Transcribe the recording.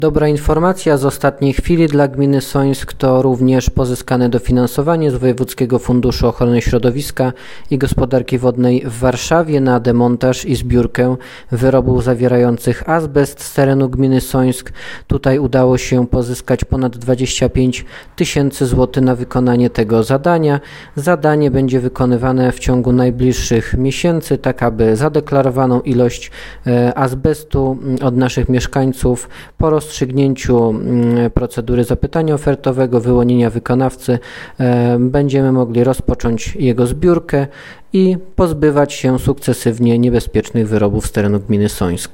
Dobra informacja z ostatniej chwili dla gminy Sońsk to również pozyskane dofinansowanie z Wojewódzkiego Funduszu Ochrony Środowiska i Gospodarki Wodnej w Warszawie na demontaż i zbiórkę wyrobów zawierających azbest z terenu gminy Sońsk. Tutaj udało się pozyskać ponad 25 000 złotych na wykonanie tego zadania. Zadanie będzie wykonywane w ciągu najbliższych miesięcy, tak aby zadeklarowaną ilość azbestu od naszych mieszkańców po rozstrzygnięciu procedury zapytania ofertowego, wyłonienia wykonawcy będziemy mogli rozpocząć jego zbiórkę i pozbywać się sukcesywnie niebezpiecznych wyrobów z terenu gminy Sońsk.